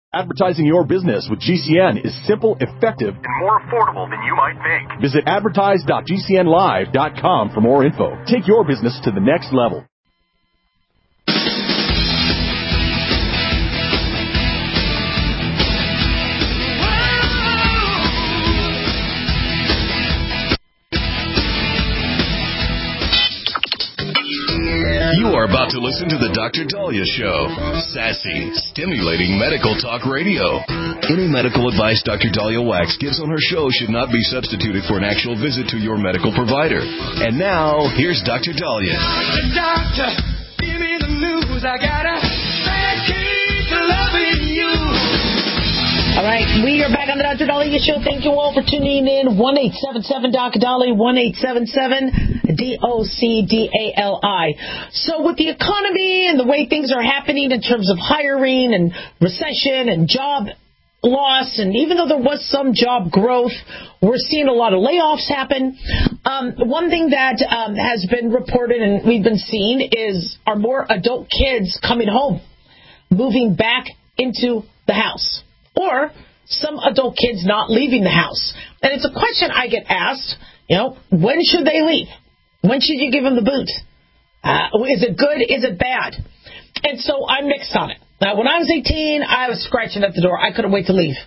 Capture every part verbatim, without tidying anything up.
Advertising your business with G C N is simple, effective, and more affordable than you might think. Visit advertise dot g c n live dot com for more info. Take your business to the next level. You are about to listen to the Doctor Dahlia Show. Sassy, stimulating medical talk radio. Any medical advice Doctor Dahlia Wax gives on her show should not be substituted for an actual visit to your medical provider. And now, here's Doctor Dahlia. Doctor, give me the news. I got a bad case of loving you. All right, we are back on the Doctor Dahlia Show. Thank you all for tuning in. one eight seven seven D O C Dahlia, one eight seven seven D O C D A L I. So with the economy and the way things are happening in terms of hiring and recession and job loss, and even though there was some job growth, we're seeing a lot of layoffs happen. Um, one thing that um, has been reported and we've been seeing is are more adult kids coming home, moving back into the house. Or some adult kids not leaving the house. And it's a question I get asked, you know, when should they leave? When should you give them the boot? Uh, is it good? Is it bad? And so I'm mixed on it. Now, when I was eighteen, I was scratching at the door. I couldn't wait to leave.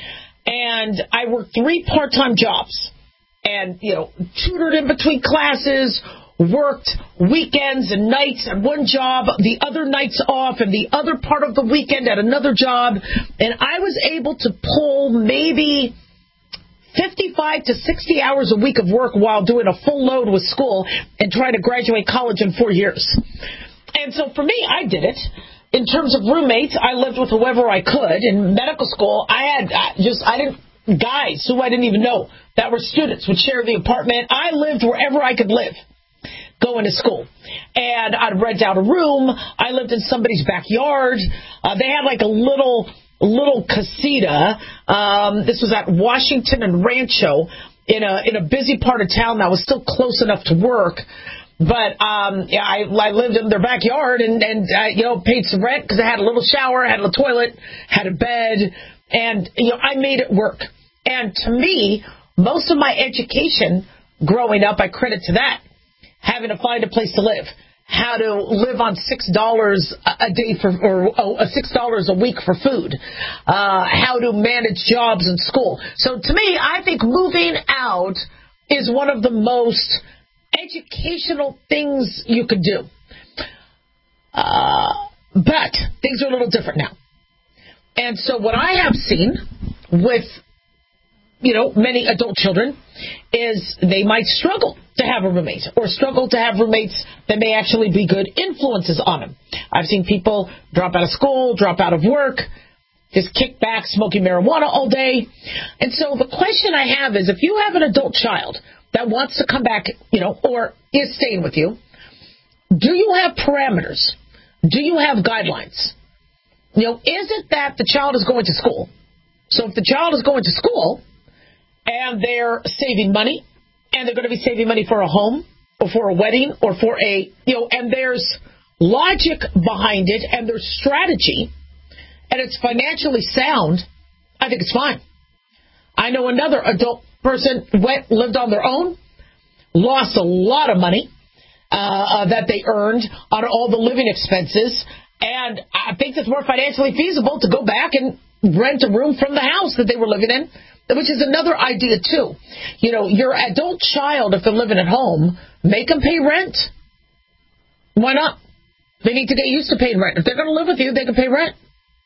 And I worked three part-time jobs and, you know, tutored in between classes, worked weekends and nights at one job, the other nights off, and the other part of the weekend at another job. And I was able to pull maybe fifty-five to sixty hours a week of work while doing a full load with school and trying to graduate college in four years. And so for me, I did it. In terms of roommates, I lived with whoever I could. In medical school, I had I just, I didn't, guys who I didn't even know that were students would share the apartment. I lived wherever I could live going to school. And I'd rent out a room. I lived in somebody's backyard. Uh, they had like a little little casita. Um, this was at Washington and Rancho in a in a busy part of town that was still close enough to work. But um, yeah, I, I lived in their backyard and, and uh, you know, paid some rent because I had a little shower, had a toilet, had a bed, and you know, I made it work. And to me, most of my education growing up, I credit to that. Having to find a place to live, how to live on six dollars a day for, or oh, six dollars a week for food, uh, how to manage jobs in school. So to me, I think moving out is one of the most educational things you could do. Uh, but things are a little different now. And so what I have seen with, you know, many adult children is they might struggle to have a roommate or struggle to have roommates that may actually be good influences on them. I've seen people drop out of school, drop out of work, just kick back smoking marijuana all day. And so the question I have is, if you have an adult child that wants to come back, you know, or is staying with you, do you have parameters? Do you have guidelines? You know, is it that the child is going to school? So if the child is going to school and they're saving money, and they're going to be saving money for a home or for a wedding or for a, you know, and there's logic behind it and there's strategy and it's financially sound, I think it's fine. I know another adult person went, lived on their own, lost a lot of money uh, uh, that they earned on all the living expenses, and I think it's more financially feasible to go back and rent a room from the house that they were living in, which is another idea, too. You know, your adult child, if they're living at home, make them pay rent. Why not? They need to get used to paying rent. If they're going to live with you, they can pay rent.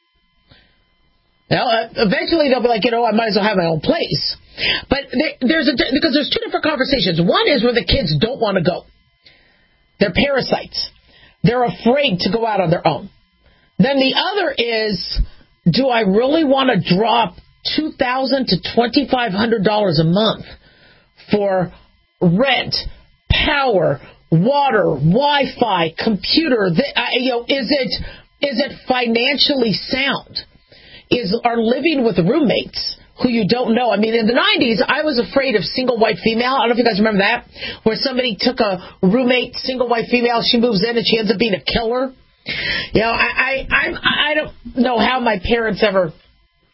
Now, uh, eventually they'll be like, you know, I might as well have my own place. But there, there's a, because there's two different conversations. One is where the kids don't want to go. They're parasites. They're afraid to go out on their own. Then the other is, do I really want to drop two thousand dollars to twenty-five hundred dollars a month for rent, power, water, Wi-Fi, computer? The, uh, you know, is it is it financially sound? Is are living with roommates who you don't know? I mean, in the nineties, I was afraid of single white female. I don't know if you guys remember that, where somebody took a roommate, single white female, she moves in and she ends up being a killer. You know, I I I, I don't know how my parents ever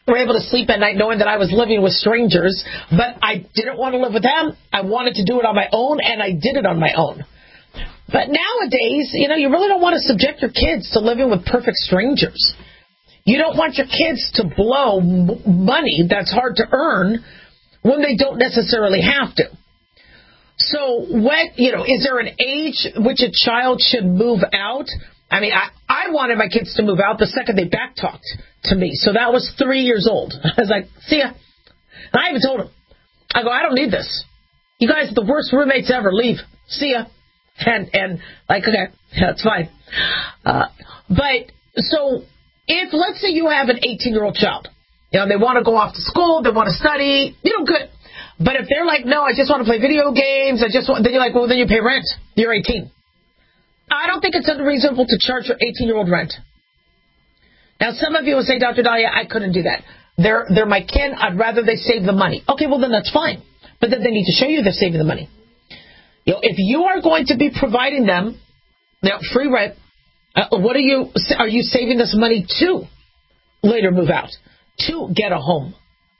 were able to sleep at night knowing that I was living with strangers, but I didn't want to live with them. I wanted to do it on my own, and I did it on my own. But nowadays, you know, you really don't want to subject your kids to living with perfect strangers. You don't want your kids to blow m- money that's hard to earn when they don't necessarily have to. So, what, you know, is there an age which a child should move out? I mean, I, I wanted my kids to move out the second they backtalked to me. So that was three years old. I was like, see ya. And I even told them, I go, I don't need this. You guys are the worst roommates ever. Leave. See ya. And, and like, okay, that's fine. Uh, but, so, if, let's say you have an eighteen-year-old child, you know, they want to go off to school, they want to study, you know, good. But if they're like, no, I just want to play video games, I just want, then you're like, well, then you pay rent. You're eighteen. I don't think it's unreasonable to charge your eighteen-year-old rent. Now, some of you will say, Doctor Dahlia, I couldn't do that. They're, they're my kin. I'd rather they save the money. Okay, well, then that's fine. But then they need to show you they're saving the money. You know, if you are going to be providing them, you know, free rent, uh, what are you, are you saving this money to later move out, to get a home?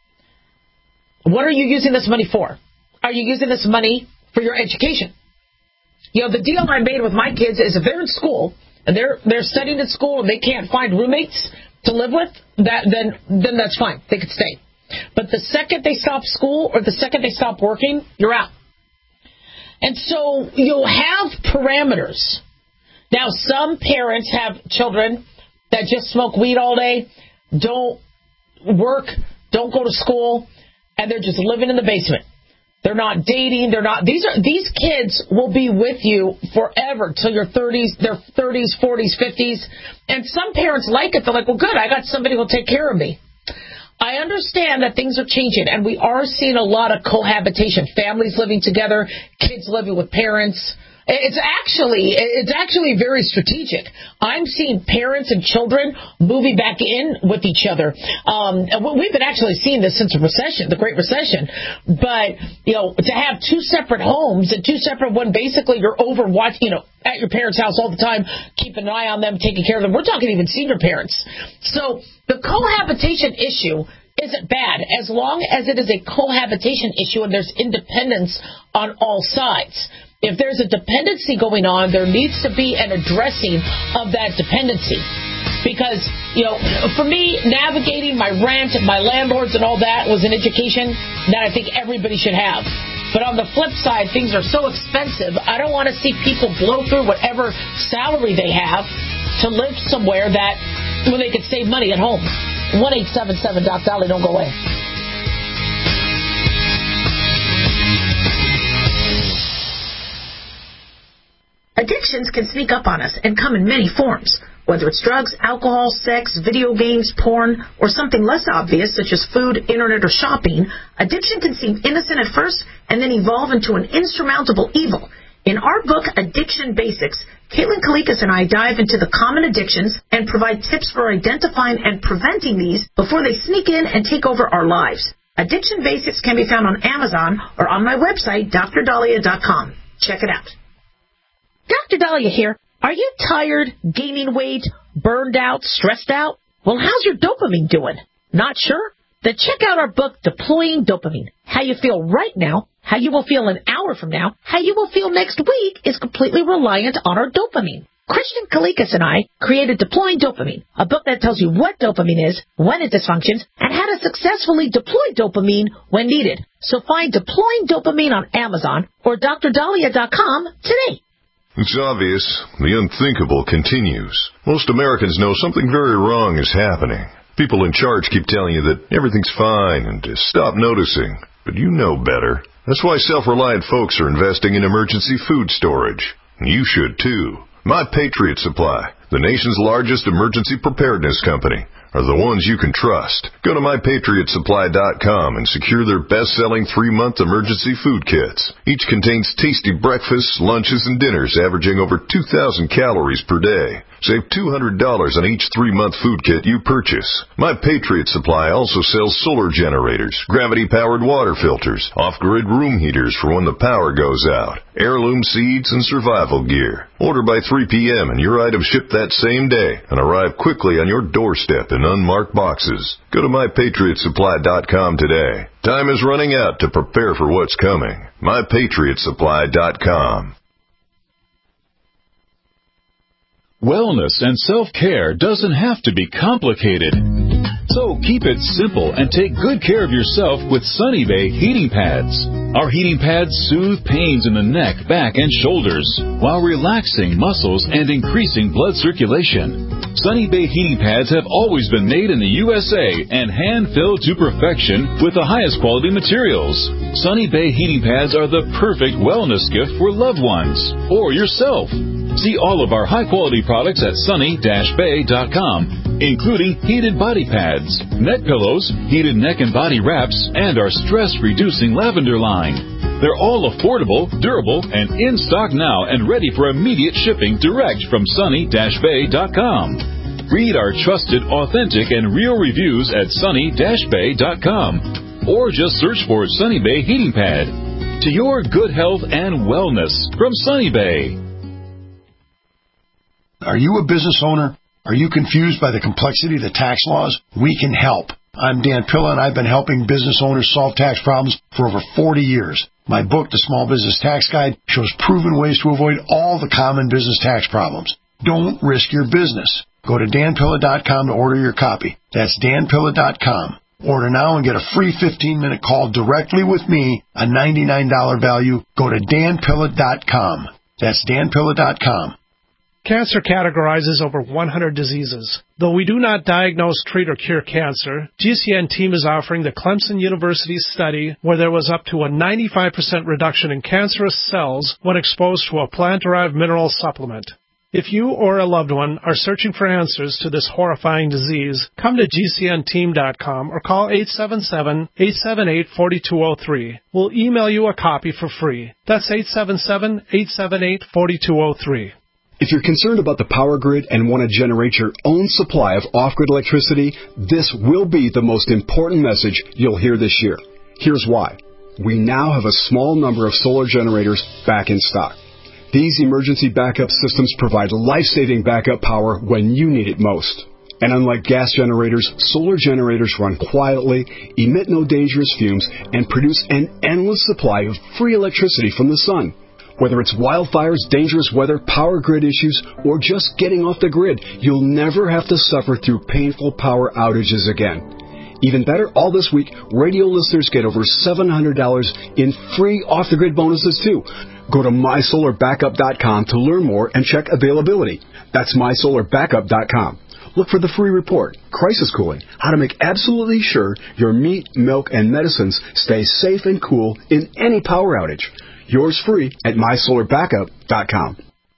What are you using this money for? Are you using this money for your education? You know, the deal I made with my kids is if they're in school and they're they're studying at school and they can't find roommates to live with, that then then that's fine. They could stay. But the second they stop school or the second they stop working, you're out. And so you'll have parameters. Now, some parents have children that just smoke weed all day, don't work, don't go to school, and they're just living in the basement. They're not dating. They're not. These are these kids will be with you forever till your thirties, their thirties, forties, fifties. And some parents like it. They're like, well, good. I got somebody who'll take care of me. I understand that things are changing, and we are seeing a lot of cohabitation, families living together, kids living with parents. It's actually it's actually very strategic. I'm seeing parents and children moving back in with each other. Um, and we've been actually seeing this since the recession, the Great Recession. But, you know, to have two separate homes and two separate, one basically you're over watch, you know, at your parents' house all the time, keeping an eye on them, taking care of them. We're talking even senior parents. So the cohabitation issue isn't bad as long as it is a cohabitation issue and there's independence on all sides. If there's a dependency going on, there needs to be an addressing of that dependency. Because, you know, for me, navigating my rent, my landlords and all that was an education that I think everybody should have. But on the flip side, things are so expensive, I don't want to see people blow through whatever salary they have to live somewhere that, when they could save money at home. one eight seven seven Doc Dolly, don't go away. Addictions can sneak up on us and come in many forms, whether it's drugs, alcohol, sex, video games, porn, or something less obvious such as food, internet, or shopping. Addiction can seem innocent at first and then evolve into an insurmountable evil. In our book, Addiction Basics, Caitlin Kalikas and I dive into the common addictions and provide tips for identifying and preventing these before they sneak in and take over our lives. Addiction Basics can be found on Amazon or on my website, D R Dahlia dot com. Check it out. Doctor Dahlia here. Are you tired, gaining weight, burned out, stressed out? Well, how's your dopamine doing? Not sure? Then check out our book, Deploying Dopamine. How you feel right now, how you will feel an hour from now, how you will feel next week is completely reliant on our dopamine. Christian Kalikas and I created Deploying Dopamine, a book that tells you what dopamine is, when it dysfunctions, and how to successfully deploy dopamine when needed. So find Deploying Dopamine on Amazon or D R Dahlia dot com today. It's obvious. The unthinkable continues. Most Americans know something very wrong is happening. People in charge keep telling you that everything's fine and to stop noticing. But you know better. That's why self-reliant folks are investing in emergency food storage. You should too. My Patriot Supply, the nation's largest emergency preparedness company, are the ones you can trust. Go to my patriot supply dot com and secure their best-selling three-month emergency food kits. Each contains tasty breakfasts, lunches, and dinners averaging over two thousand calories per day. Save two hundred dollars on each three-month food kit you purchase. My Patriot Supply also sells solar generators, gravity-powered water filters, off-grid room heaters for when the power goes out, heirloom seeds, and survival gear. Order by three p.m. and your items ship that same day and arrive quickly on your doorstep in unmarked boxes. Go to my patriot supply dot com today. Time is running out to prepare for what's coming. my patriot supply dot com. Wellness and self-care doesn't have to be complicated. So keep it simple and take good care of yourself with Sunny Bay heating pads. Our heating pads soothe pains in the neck, back, and shoulders while relaxing muscles and increasing blood circulation. Sunny Bay heating pads have always been made in the U S A and hand-filled to perfection with the highest quality materials. Sunny Bay heating pads are the perfect wellness gift for loved ones or yourself. See all of our high-quality products at sunny dash bay dot com, including heated body pads, neck pillows, heated neck and body wraps, and our stress-reducing lavender line. They're all affordable, durable, and in stock now and ready for immediate shipping direct from sunny dash bay dot com. Read our trusted, authentic, and real reviews at sunny dash bay dot com, or just search for Sunny Bay Heating Pad. To your good health and wellness from Sunny Bay. Are you a business owner? Are you confused by the complexity of the tax laws? We can help. I'm Dan Pilla, and I've been helping business owners solve tax problems for over forty years. My book, The Small Business Tax Guide, shows proven ways to avoid all the common business tax problems. Don't risk your business. Go to dan pilla dot com to order your copy. That's dan pilla dot com. Order now and get a free fifteen-minute call directly with me, a ninety-nine dollars value. Go to dan pilla dot com. That's dan pilla dot com. Cancer categorizes over one hundred diseases. Though we do not diagnose, treat, or cure cancer, G C N team is offering the Clemson University study where there was up to a ninety-five percent reduction in cancerous cells when exposed to a plant-derived mineral supplement. If you or a loved one are searching for answers to this horrifying disease, come to G C N team dot com or call eight seven seven, eight seven eight, four two zero three. We'll email you a copy for free. That's eight seven seven, eight seven eight, four two zero three. If you're concerned about the power grid and want to generate your own supply of off-grid electricity, this will be the most important message you'll hear this year. Here's why. We now have a small number of solar generators back in stock. These emergency backup systems provide life-saving backup power when you need it most. And unlike gas generators, solar generators run quietly, emit no dangerous fumes, and produce an endless supply of free electricity from the sun. Whether it's wildfires, dangerous weather, power grid issues, or just getting off the grid, you'll never have to suffer through painful power outages again. Even better, all this week, radio listeners get over seven hundred dollars in free off-the-grid bonuses, too. Go to my solar backup dot com to learn more and check availability. That's my solar backup dot com. Look for the free report, Crisis Cooling, how to make absolutely sure your meat, milk, and medicines stay safe and cool in any power outage. Yours free at my solar backup dot com.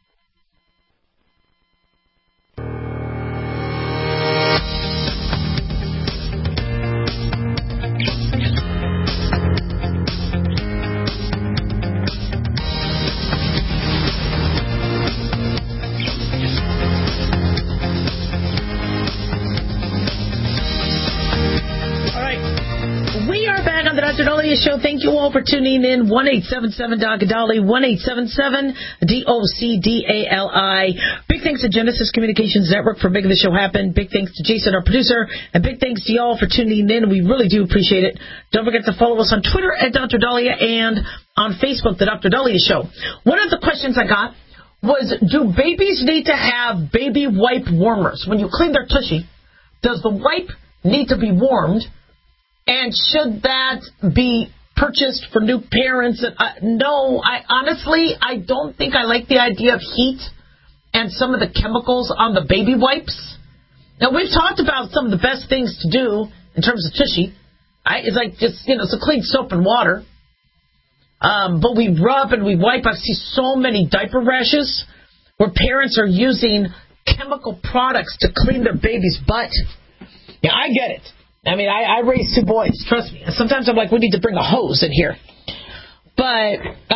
Doctor Dahlia Show. Thank you all for tuning in. one eight seven seven Doctor Dolly, one eight seven seven D O C D A L I. Big thanks to Genesis Communications Network for making the show happen. Big thanks to Jason, our producer. And big thanks to y'all for tuning in. We really do appreciate it. Don't forget to follow us on Twitter at Doctor Dahlia and on Facebook, The Doctor Dahlia Show. One of the questions I got was, do babies need to have baby wipe warmers? When you clean their tushy, does the wipe need to be warmed? And should that be purchased for new parents? Uh, no, I honestly, I don't think I like the idea of heat and some of the chemicals on the baby wipes. Now, we've talked about some of the best things to do in terms of tushy. I, it's like just, you know, it's a clean soap and water. Um, but we rub and we wipe. I've seen so many diaper rashes where parents are using chemical products to clean their baby's butt. Yeah, I get it. I mean, I, I raised two boys, trust me. Sometimes I'm like, we need to bring a hose in here. But,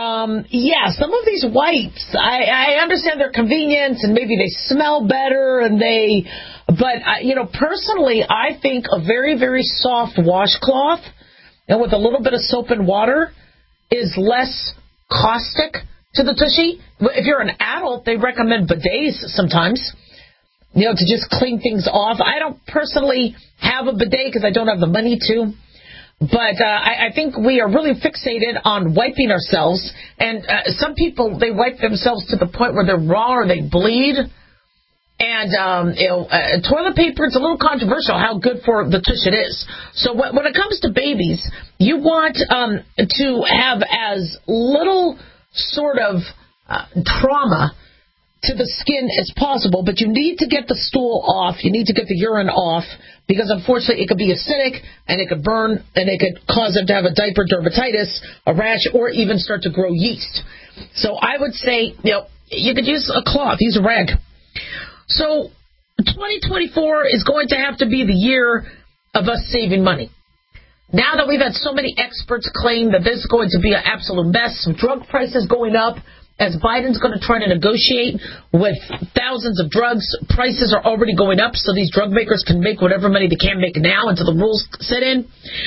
um, yeah, some of these wipes, I, I understand their convenience and maybe they smell better and they, but, uh, you know, personally, I think a very, very soft washcloth and with a little bit of soap and water is less caustic to the tushy. If you're an adult, they recommend bidets sometimes, you know, to just clean things off. I don't personally have a bidet because I don't have the money to. But uh, I, I think we are really fixated on wiping ourselves. And uh, some people, they wipe themselves to the point where they're raw or they bleed. And um, you know, uh, toilet paper, it's a little controversial how good for the tush it is. So when, when it comes to babies, you want um, to have as little sort of uh, trauma to the skin as possible, but you need to get the stool off. You need to get the urine off because, unfortunately, it could be acidic and it could burn and it could cause them to have a diaper dermatitis, a rash, or even start to grow yeast. So I would say, you know, you could use a cloth, use a rag. So twenty twenty-four is going to have to be the year of us saving money. Now that we've had so many experts claim that this is going to be an absolute mess, drug prices going up, as Biden's going to try to negotiate with thousands of drugs, prices are already going up, so these drug makers can make whatever money they can make now until the rules set in.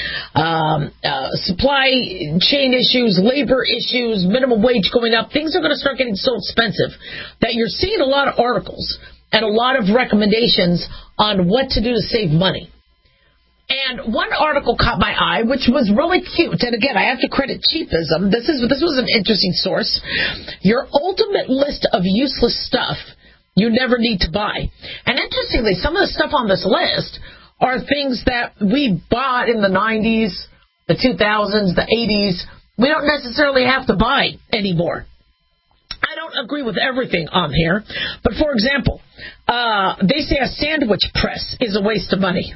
Um, uh, supply chain issues, labor issues, minimum wage going up. Things are going to start getting so expensive that you're seeing a lot of articles and a lot of recommendations on what to do to save money. And one article caught my eye, which was really cute. And again, I have to credit Cheapism. This is this was an interesting source. Your ultimate list of useless stuff you never need to buy. And interestingly, some of the stuff on this list are things that we bought in the nineties, the two thousands, the eighties. We don't necessarily have to buy anymore. I don't agree with everything on here. But for example, uh, they say a sandwich press is a waste of money.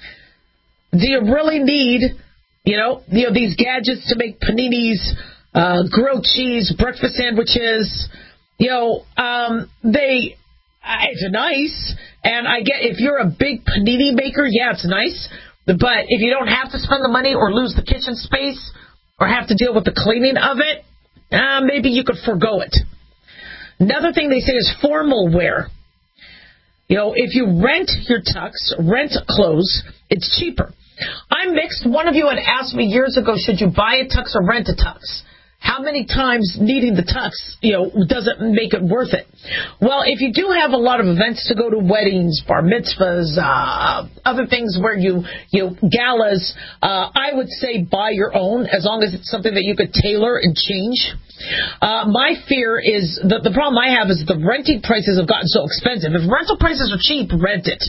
Do you really need, you know, you know these gadgets to make paninis, uh, grilled cheese, breakfast sandwiches? You know, um, they, it's nice. And I get if you're a big panini maker, yeah, it's nice. But if you don't have to spend the money or lose the kitchen space or have to deal with the cleaning of it, uh, maybe you could forego it. Another thing they say is formal wear. You know, if you rent your tux, rent clothes, it's cheaper. I'm mixed. One of you had asked me years ago, should you buy a tux or rent a tux? How many times needing the tux, you know, doesn't make it worth it? Well, if you do have a lot of events to go to, weddings, bar mitzvahs, uh, other things where you, you know, galas, uh, I would say buy your own as long as it's something that you could tailor and change. Uh, my fear is that the problem I have is the renting prices have gotten so expensive. If rental prices are cheap, rent it.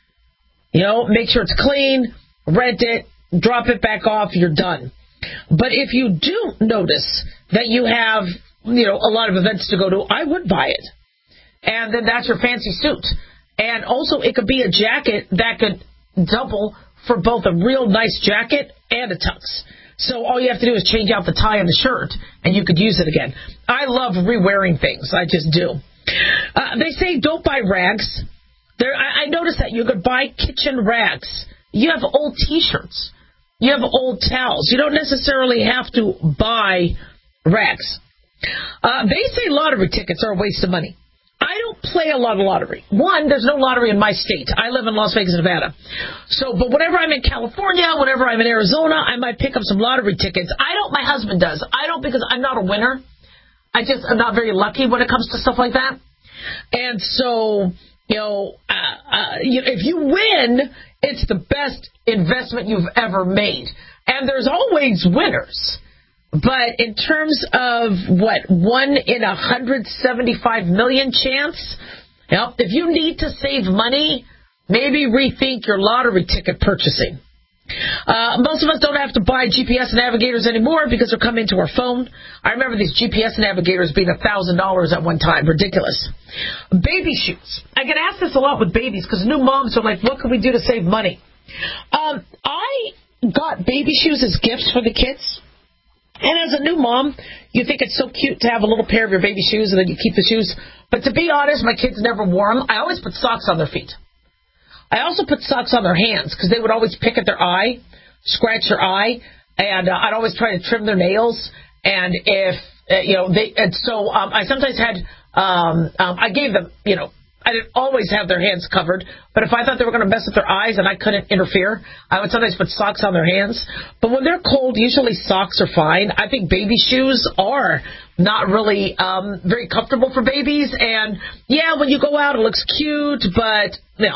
You know, make sure it's clean, rent it, drop it back off, you're done. But if you do notice that you have, you know, a lot of events to go to, I would buy it. And then that's your fancy suit. And also it could be a jacket that could double for both a real nice jacket and a tux. So all you have to do is change out the tie and the shirt, and you could use it again. I love re-wearing things. I just do. Uh, they say don't buy rags. There, I, I noticed that you could buy kitchen rags. You have old T-shirts. You have old towels. You don't necessarily have to buy rags. Uh, they say lottery tickets are a waste of money. I don't play a lot of lottery. One, there's no lottery in my state. I live in Las Vegas, Nevada. So, but whenever I'm in California, whenever I'm in Arizona, I might pick up some lottery tickets. I don't. My husband does. I don't because I'm not a winner. I just am not very lucky when it comes to stuff like that. And so, you know, uh, uh, you, if you win, it's the best investment you've ever made. And there's always winners. But in terms of, what, one in one hundred seventy-five million chance, you know, if you need to save money, maybe rethink your lottery ticket purchasing. Uh, most of us don't have to buy G P S navigators anymore because they're coming to our phone. I remember these G P S navigators being one thousand dollars at one time. Ridiculous. Baby shoes. I get asked this a lot with babies because new moms are like, what can we do to save money? Um, I got baby shoes as gifts for the kids. And as a new mom, you think it's so cute to have a little pair of your baby shoes and then you keep the shoes. But to be honest, my kids never wore them. I always put socks on their feet. I also put socks on their hands because they would always pick at their eye, scratch their eye, and uh, I'd always try to trim their nails. And if Uh, you know, they and so um, I sometimes had um, um, I gave them, you know, I didn't always have their hands covered, but if I thought they were going to mess with their eyes and I couldn't interfere, I would sometimes put socks on their hands. But when they're cold, usually socks are fine. I think baby shoes are not really um, very comfortable for babies. And, yeah, when you go out, it looks cute, but, no.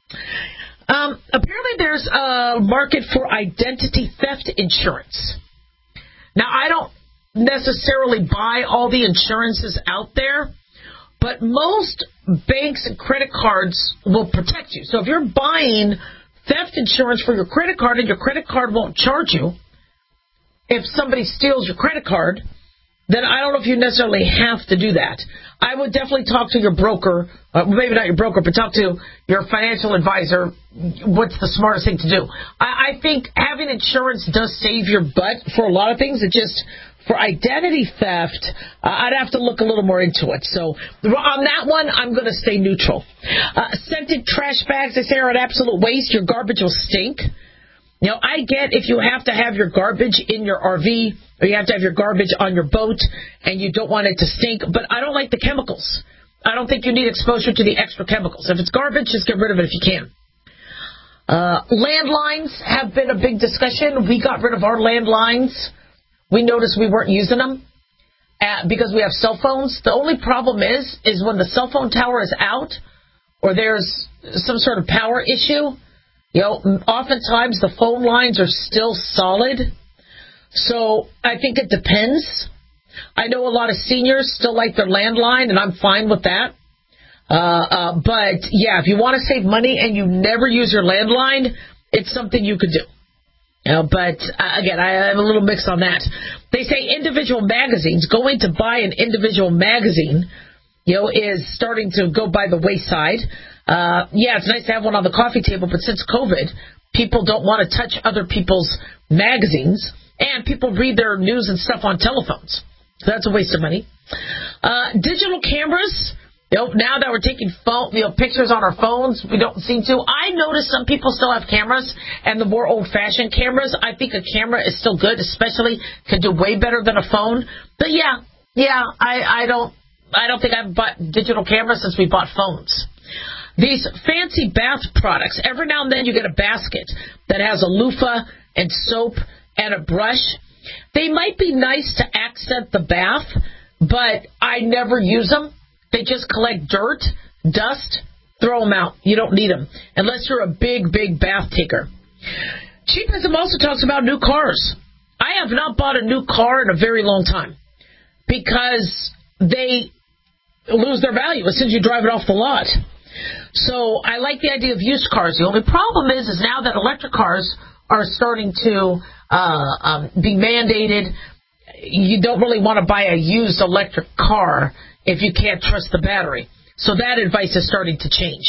Um, apparently there's a market for identity theft insurance. Now, I don't necessarily buy all the insurances out there, but most banks and credit cards will protect you. So if you're buying theft insurance for your credit card and your credit card won't charge you, if somebody steals your credit card, then I don't know if you necessarily have to do that. I would definitely talk to your broker, uh, maybe not your broker, but talk to your financial advisor. What's the smartest thing to do? I, I think having insurance does save your butt for a lot of things. It just, for identity theft, uh, I'd have to look a little more into it. So on that one, I'm going to stay neutral. Uh, scented trash bags, they say, are an absolute waste. Your garbage will stink. You know, I get if you have to have your garbage in your R V or you have to have your garbage on your boat and you don't want it to stink, but I don't like the chemicals. I don't think you need exposure to the extra chemicals. If it's garbage, just get rid of it if you can. Uh, landlines have been a big discussion. We got rid of our landlines. We noticed we weren't using them uh, because we have cell phones. The only problem is, is when the cell phone tower is out or there's some sort of power issue, you know, oftentimes the phone lines are still solid. So I think it depends. I know a lot of seniors still like their landline, and I'm fine with that. Uh, uh, but, yeah, if you want to save money and you never use your landline, it's something you could do. You know, but, uh, again, I have a little mix on that. They say individual magazines, going to buy an individual magazine, you know, is starting to go by the wayside. Uh, yeah, it's nice to have one on the coffee table, but since COVID, people don't want to touch other people's magazines, and people read their news and stuff on telephones. So that's a waste of money. Uh, digital cameras, you know, now that we're taking phone, you know, pictures on our phones, we don't seem to. I notice some people still have cameras, and the more old-fashioned cameras, I think a camera is still good, especially can do way better than a phone. But yeah, yeah, I, I don't, I don't think I've bought digital cameras since we bought phones. These fancy bath products, every now and then you get a basket that has a loofah and soap and a brush. They might be nice to accent the bath, but I never use them. They just collect dirt, dust, throw them out. You don't need them unless you're a big, big bath taker. Cheapism also talks about new cars. I have not bought a new car in a very long time because they lose their value as soon as you drive it off the lot. So I like the idea of used cars. The only problem is, is now that electric cars are starting to uh, um, be mandated, you don't really want to buy a used electric car if you can't trust the battery. So that advice is starting to change.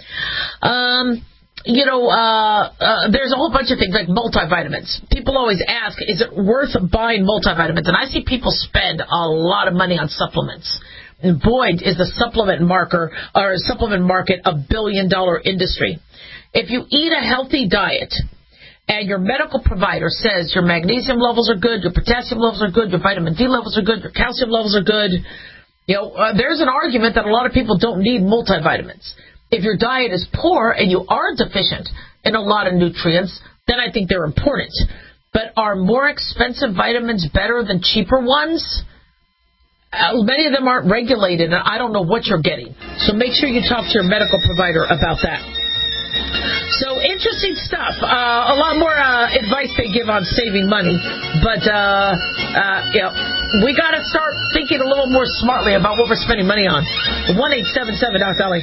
Um, you know, uh, uh, there's a whole bunch of things like multivitamins. People always ask, is it worth buying multivitamins? And I see people spend a lot of money on supplements. And boy, is the supplement marker or supplement market a billion-dollar industry. If you eat a healthy diet and your medical provider says your magnesium levels are good, your potassium levels are good, your vitamin D levels are good, your calcium levels are good, you know, uh, there's an argument that a lot of people don't need multivitamins. If your diet is poor and you are deficient in a lot of nutrients, then I think they're important. But are more expensive vitamins better than cheaper ones? Uh, many of them aren't regulated, and I don't know what you're getting. So make sure you talk to your medical provider about that. So interesting stuff. Uh, a lot more uh, advice they give on saving money. But, uh, uh, you know, we got to start thinking a little more smartly about what we're spending money on. one eight seven seven Doc Dolly.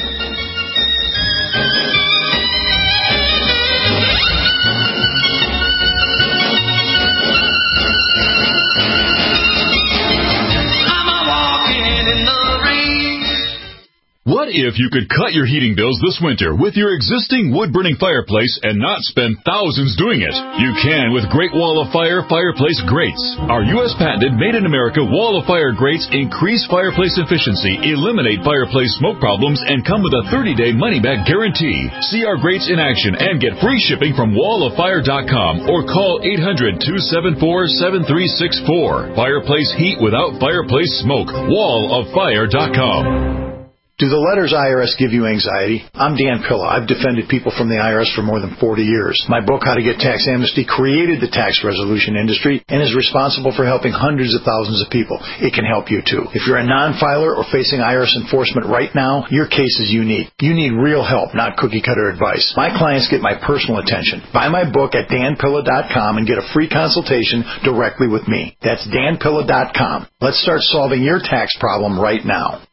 What What if you could cut your heating bills this winter with your existing wood-burning fireplace and not spend thousands doing it? You can with Great Wall of Fire fireplace grates. Our U S patented made-in-America Wall of Fire grates increase fireplace efficiency, eliminate fireplace smoke problems, and come with a thirty-day money-back guarantee. See our grates in action and get free shipping from wall of fire dot com or call eight hundred, two seven four, seven three six four. Fireplace heat without fireplace smoke. wall of fire dot com. Do the letters I R S give you anxiety? I'm Dan Pilla. I've defended people from the I R S for more than forty years. My book, How to Get Tax Amnesty, created the tax resolution industry and is responsible for helping hundreds of thousands of people. It can help you too. If you're a non-filer or facing I R S enforcement right now, your case is unique. You need real help, not cookie-cutter advice. My clients get my personal attention. Buy my book at dan pilla dot com and get a free consultation directly with me. That's dan pilla dot com. Let's start solving your tax problem right now.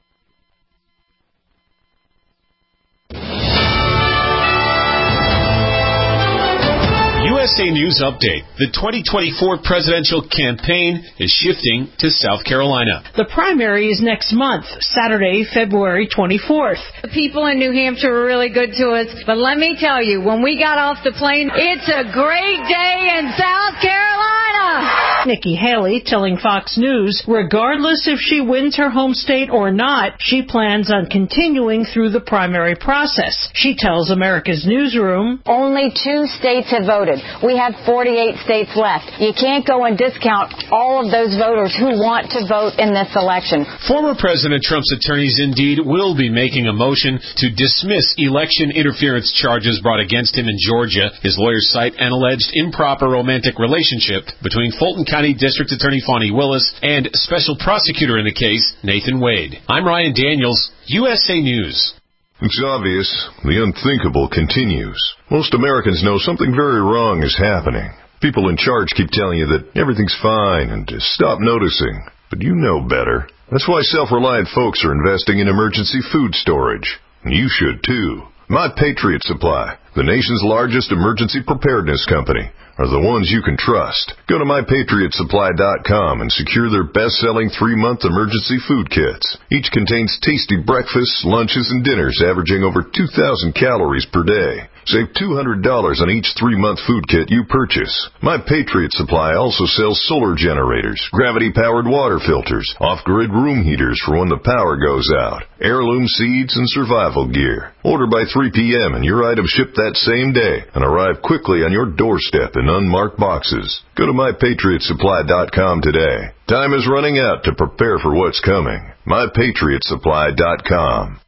U S A News Update. The twenty twenty-four presidential campaign is shifting to South Carolina. The primary is next month, Saturday, February twenty-fourth. The people in New Hampshire were really good to us, but let me tell you, when we got off the plane, it's a great day in South Carolina. Nikki Haley telling Fox News, regardless if she wins her home state or not, she plans on continuing through the primary process. She tells America's Newsroom, only two states have voted. We have forty-eight states left. You can't go and discount all of those voters who want to vote in this election. Former President Trump's attorneys indeed will be making a motion to dismiss election interference charges brought against him in Georgia. His lawyers cite an alleged improper romantic relationship between Fulton County District Attorney Fonnie Willis and special prosecutor in the case, Nathan Wade. I'm Ryan Daniels, U S A News. It's obvious. The unthinkable continues. Most Americans know something very wrong is happening. People in charge keep telling you that everything's fine and to stop noticing. But you know better. That's why self-reliant folks are investing in emergency food storage. And you should too. My Patriot Supply, the nation's largest emergency preparedness company, are the ones you can trust. Go to my patriot supply dot com and secure their best-selling three-month emergency food kits. Each contains tasty breakfasts, lunches, and dinners averaging over two thousand calories per day. Save two hundred dollars on each three-month food kit you purchase. My Patriot Supply also sells solar generators, gravity-powered water filters, off-grid room heaters for when the power goes out, heirloom seeds, and survival gear. Order by three p.m. and your items ship that same day and arrive quickly on your doorstep in unmarked boxes. Go to my patriot supply dot com today. Time is running out to prepare for what's coming. my patriot supply dot com.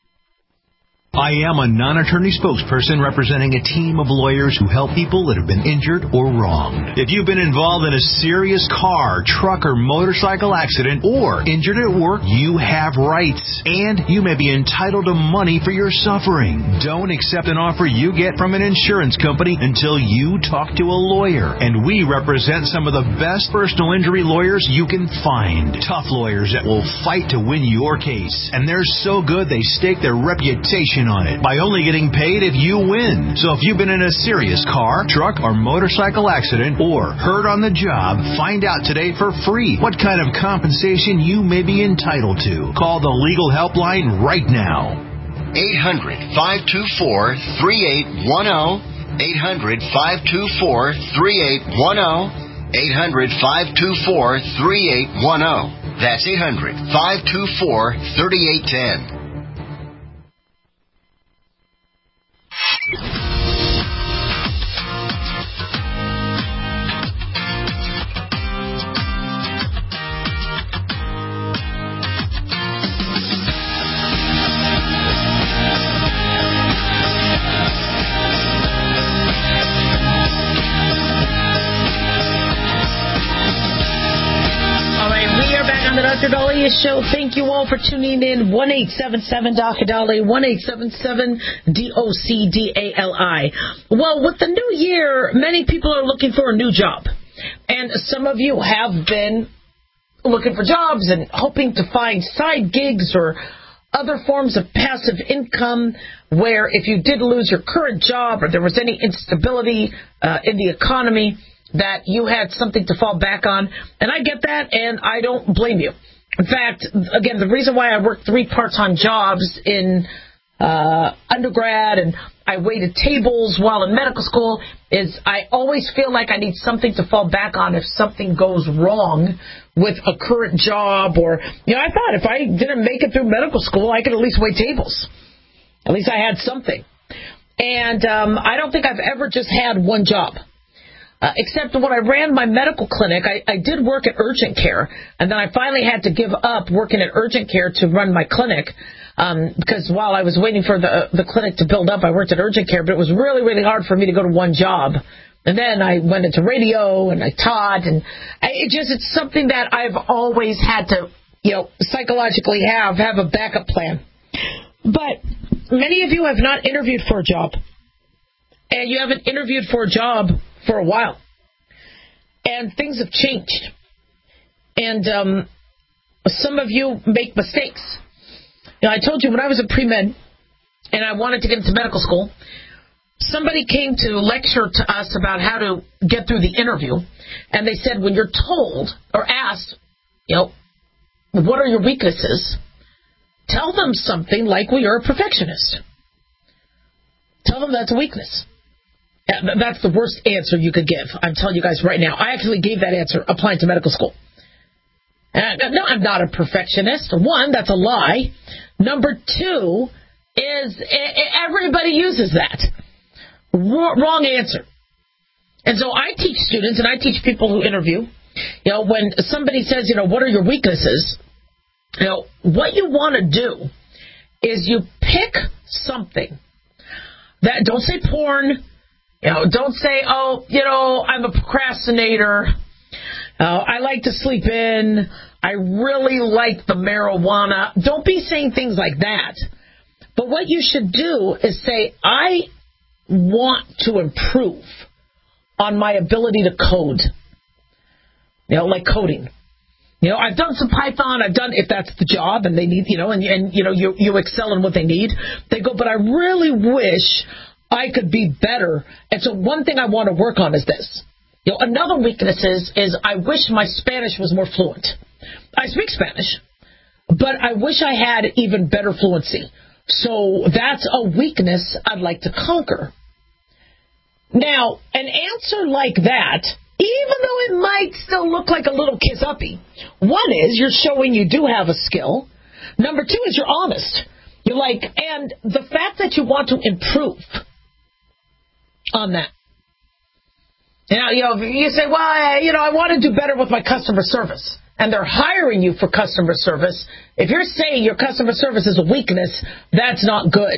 I am a non-attorney spokesperson representing a team of lawyers who help people that have been injured or wronged. If you've been involved in a serious car, truck, or motorcycle accident or injured at work, you have rights, and you may be entitled to money for your suffering. Don't accept an offer you get from an insurance company until you talk to a lawyer, and we represent some of the best personal injury lawyers you can find. Tough lawyers that will fight to win your case, and they're so good they stake their reputation on it by only getting paid if you win. So if you've been in a serious car, truck, or motorcycle accident or hurt on the job, find out today for free what kind of compensation you may be entitled to. Call the legal helpline right now. eight hundred, five two four, three eight one zero. eight hundred, five two four, three eight one zero. eight hundred, five two four, three eight one zero. That's eight hundred, five two four, three eight one zero. Doctor Dahlia Show. Thank you all for tuning in. one eight seven seven Doctor Dahlia, one eight seven seven D O C D A L I. Well, with the new year, many people are looking for a new job. And some of you have been looking for jobs and hoping to find side gigs or other forms of passive income where if you did lose your current job or there was any instability uh, in the economy, that you had something to fall back on. And I get that, and I don't blame you. In fact, again, the reason why I worked three part-time jobs in uh, undergrad and I waited tables while in medical school is I always feel like I need something to fall back on if something goes wrong with a current job. Or, you know, I thought if I didn't make it through medical school, I could at least wait tables. At least I had something. And um, I don't think I've ever just had one job. Uh, except when I ran my medical clinic, I, I did work at urgent care, and then I finally had to give up working at urgent care to run my clinic, um, because while I was waiting for the the clinic to build up, I worked at urgent care, but it was really, really hard for me to go to one job. And then I went into radio, and I taught, and I, it just it's something that I've always had to, you know, psychologically have, have a backup plan. But many of you have not interviewed for a job, and you haven't interviewed for a job for a while. And things have changed. And um, some of you make mistakes. You know, I told you when I was a pre-med and I wanted to get into medical school, somebody came to lecture to us about how to get through the interview. And they said, when you're told or asked, you know, what are your weaknesses? Tell them something like, well, you're a perfectionist. Tell them that's a weakness. That's the worst answer you could give. I'm telling you guys right now. I actually gave that answer applying to medical school. Uh, no, I'm not a perfectionist. One, that's a lie. Number two is everybody uses that. Wrong answer. And so I teach students and I teach people who interview, you know, when somebody says, you know, what are your weaknesses? You know, what you want to do is you pick something that, don't say porn. You know, don't say, oh, you know, I'm a procrastinator. Uh, I like to sleep in. I really like the marijuana. Don't be saying things like that. But what you should do is say, I want to improve on my ability to code. You know, like coding. You know, I've done some Python. I've done, if that's the job and they need, you know, and, and you know, you, you excel in what they need. They go, but I really wish I could be better. And so one thing I want to work on is this. You know, another weakness is, is I wish my Spanish was more fluent. I speak Spanish, but I wish I had even better fluency. So that's a weakness I'd like to conquer. Now, an answer like that, even though it might still look like a little kiss-uppy, one is you're showing you do have a skill. Number two is you're honest. You're like, and the fact that you want to improve on that. Now, you know, you say, well, I, you know, I want to do better with my customer service. And they're hiring you for customer service. If you're saying your customer service is a weakness, that's not good.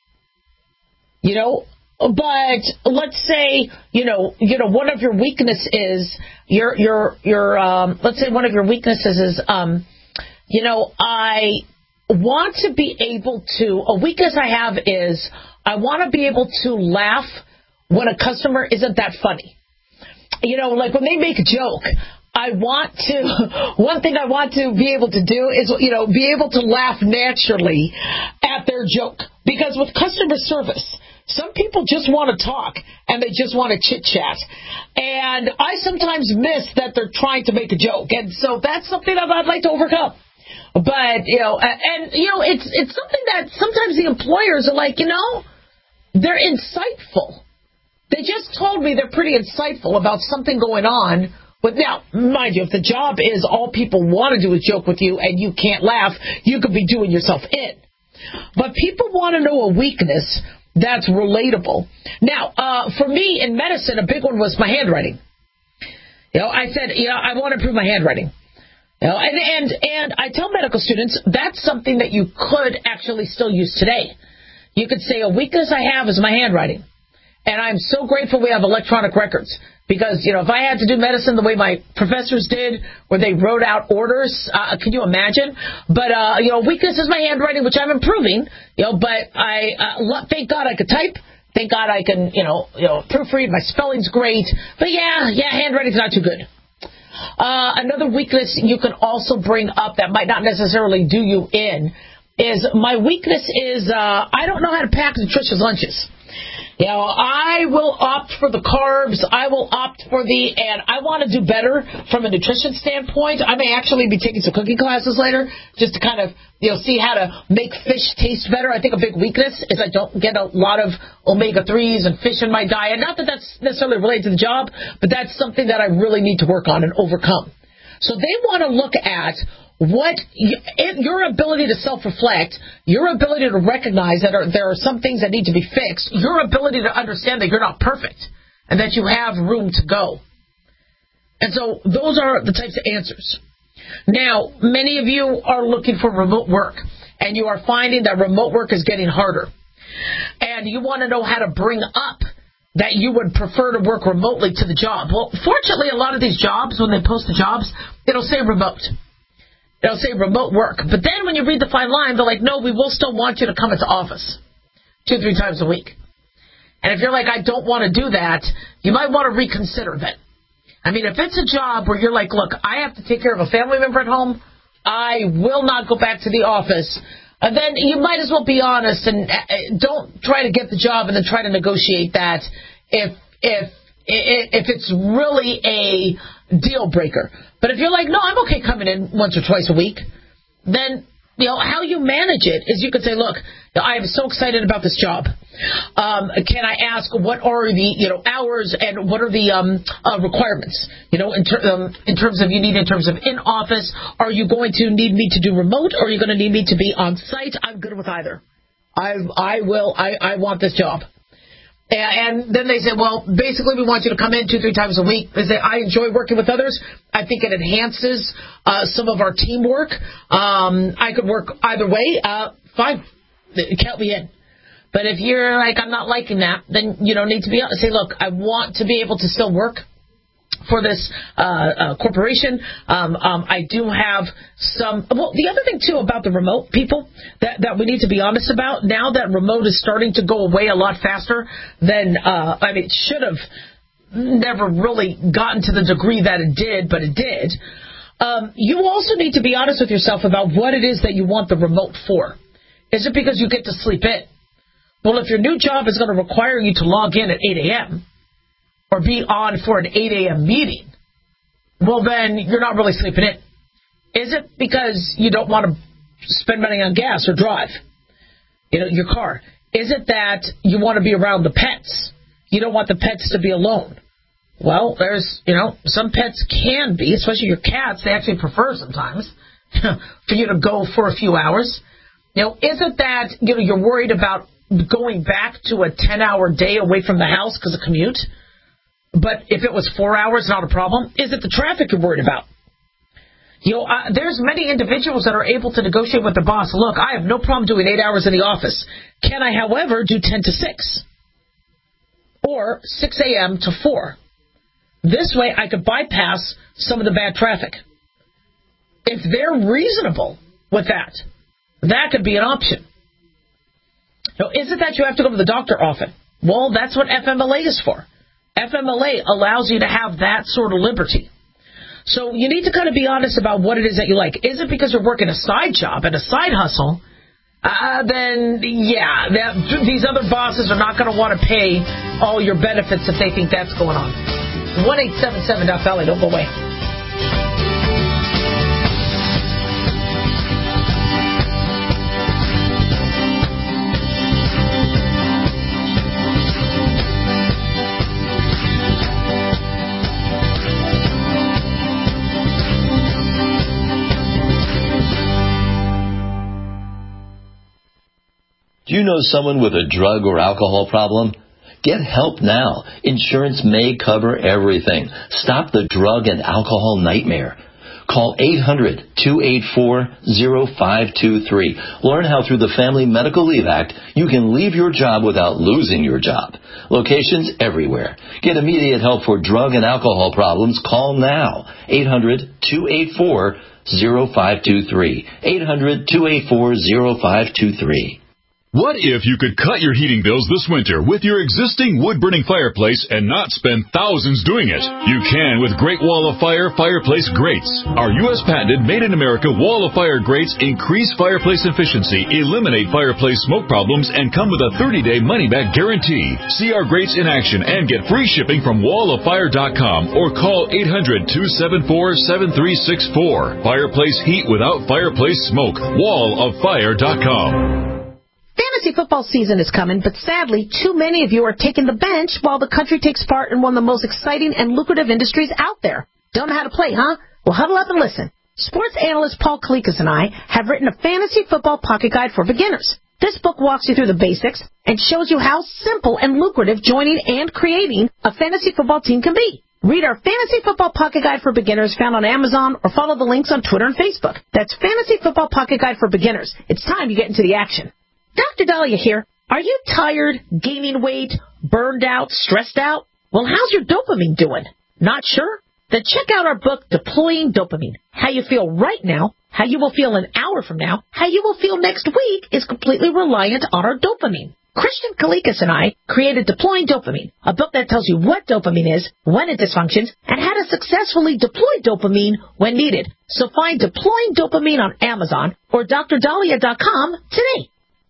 You know, but let's say, you know, you know, one of your weaknesses is your, your, your, um, let's say one of your weaknesses is, um, you know, I want to be able to, a weakness I have is I want to be able to laugh when a customer isn't that funny. You know, like when they make a joke, I want to, one thing I want to be able to do is, you know, be able to laugh naturally at their joke. Because with customer service, some people just want to talk and they just want to chit-chat. And I sometimes miss that they're trying to make a joke. And so that's something that I'd like to overcome. But, you know, and, you know, it's it's something that sometimes the employers are like, you know, they're insightful. They just told me they're pretty insightful about something going on. But now, mind you, if the job is all people want to do is joke with you and you can't laugh, you could be doing yourself in. But people want to know a weakness that's relatable. Now, uh, for me in medicine, a big one was my handwriting. You know, I said, you know, I want to improve my handwriting. You know, and, and, and I tell medical students that's something that you could actually still use today. You could say a weakness I have is my handwriting. And I'm so grateful we have electronic records. Because, you know, if I had to do medicine the way my professors did, where they wrote out orders, uh, can you imagine? But, uh, you know, weakness is my handwriting, which I'm improving, you know, but I, uh, thank God I could type. Thank God I can, you know, you know, proofread. My spelling's great. But yeah, yeah, handwriting's not too good. Uh, another weakness you can also bring up that might not necessarily do you in is my weakness is, uh, I don't know how to pack nutritious lunches. You know, I will opt for the carbs. I will opt for the, and I want to do better from a nutrition standpoint. I may actually be taking some cooking classes later just to kind of, you know, see how to make fish taste better. I think a big weakness is I don't get a lot of omega threes and fish in my diet. Not that that's necessarily related to the job, but that's something that I really need to work on and overcome. So they want to look at what your ability to self-reflect, your ability to recognize that are, there are some things that need to be fixed, your ability to understand that you're not perfect and that you have room to go. And so those are the types of answers. Now, many of you are looking for remote work, and you are finding that remote work is getting harder. And you want to know how to bring up that you would prefer to work remotely to the job. Well, fortunately, a lot of these jobs, when they post the jobs, it'll say remote. It'll say remote work. But then when you read the fine line, they're like, no, we will still want you to come into office two, three times a week. And if you're like, I don't want to do that, you might want to reconsider that. I mean, if it's a job where you're like, look, I have to take care of a family member at home, I will not go back to the office, and then you might as well be honest and don't try to get the job and then try to negotiate that if if if it's really a deal breaker. But if you're like, no, I'm okay coming in once or twice a week, then, you know, how you manage it is you could say, look, I am so excited about this job. Um, can I ask what are the, you know, hours and what are the um, uh, requirements? You know, in, ter- um, in terms of you need in terms of in office, are you going to need me to do remote or are you going to need me to be on site? I'm good with either. I I will. I, I want this job. And then they say, well, basically we want you to come in two, three times a week. They say, I enjoy working with others. I think it enhances uh, some of our teamwork. Um, I could work either way. Uh, fine. Count me in. But if you're like, I'm not liking that, then you don't need to be on. Say, look, I want to be able to still work for this uh, uh, corporation. Um, um, I do have some... Well, the other thing, too, about the remote people that, that we need to be honest about, now that remote is starting to go away a lot faster than... Uh, I mean, it should have never really gotten to the degree that it did, but it did. Um, you also need to be honest with yourself about what it is that you want the remote for. Is it because you get to sleep in? Well, if your new job is going to require you to log in at eight a.m., or be on for an eight a.m. meeting, well, then you're not really sleeping in. Is it because you don't want to spend money on gas or drive, you know, your car? Is it that you want to be around the pets? You don't want the pets to be alone. Well, there's, you know, some pets can be, especially your cats, they actually prefer sometimes for you to go for a few hours. You know, is it that, you know, you're worried about going back to a ten-hour day away from the house because of commute? But if it was four hours, not a problem. Is it the traffic you're worried about? You know, uh, there's many individuals that are able to negotiate with the boss. Look, I have no problem doing eight hours in the office. Can I, however, do ten to six? Or six a.m. to four? This way I could bypass some of the bad traffic. If they're reasonable with that, that could be an option. You know, is it that you have to go to the doctor often? Well, that's what F M L A is for. F M L A allows you to have that sort of liberty. So you need to kind of be honest about what it is that you like. Is it because you're working a side job and a side hustle? Uh, then, yeah, that, these other bosses are not going to want to pay all your benefits if they think that's going on. one eight seven seven Doc Valley, don't go away. Do you know someone with a drug or alcohol problem? Get help now. Insurance may cover everything. Stop the drug and alcohol nightmare. Call eight hundred, two eight four, zero five two three. Learn how through the Family Medical Leave Act you can leave your job without losing your job. Locations everywhere. Get immediate help for drug and alcohol problems. Call now. eight hundred, two eight four, zero five two three. eight hundred, two eight four, zero five two three. What if you could cut your heating bills this winter with your existing wood-burning fireplace and not spend thousands doing it? You can with Great Wall of Fire fireplace grates. Our U S patented made-in-America Wall of Fire grates increase fireplace efficiency, eliminate fireplace smoke problems, and come with a thirty-day money-back guarantee. See our grates in action and get free shipping from wall of fire dot com or call eight hundred, two seven four, seven three six four. Fireplace heat without fireplace smoke. wall of fire dot com. Fantasy football season is coming, but sadly, too many of you are taking the bench while the country takes part in one of the most exciting and lucrative industries out there. Don't know how to play, huh? Well, huddle up and listen. Sports analyst Paul Kalikas and I have written a fantasy football pocket guide for beginners. This book walks you through the basics and shows you how simple and lucrative joining and creating a fantasy football team can be. Read our Fantasy Football Pocket Guide for Beginners found on Amazon or follow the links on Twitter and Facebook. That's Fantasy Football Pocket Guide for Beginners. It's time you get into the action. Doctor Dahlia here. Are you tired, gaining weight, burned out, stressed out? Well, how's your dopamine doing? Not sure? Then check out our book, Deploying Dopamine. How you feel right now, how you will feel an hour from now, how you will feel next week is completely reliant on our dopamine. Christian Kalikas and I created Deploying Dopamine, a book that tells you what dopamine is, when it dysfunctions, and how to successfully deploy dopamine when needed. So find Deploying Dopamine on Amazon or D R dahlia dot com today.